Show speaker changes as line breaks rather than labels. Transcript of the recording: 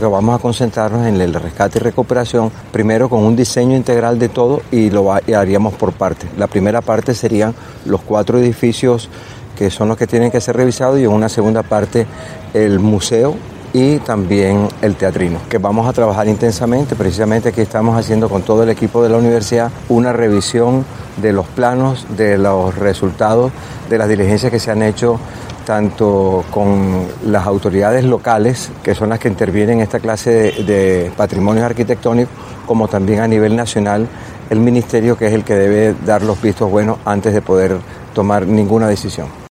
Vamos a concentrarnos en el rescate y recuperación, primero con un diseño integral de todo y haríamos por partes. La primera parte serían los 4 edificios que son los que tienen que ser revisados y en una segunda parte el museo y también el teatrino, que vamos a trabajar intensamente. Precisamente aquí estamos haciendo con todo el equipo de la universidad una revisión de los planos, de los resultados, de las diligencias que se han hecho tanto con las autoridades locales, que son las que intervienen en esta clase de patrimonios arquitectónicos, como también a nivel nacional el ministerio, que es el que debe dar los vistos buenos antes de poder tomar ninguna decisión.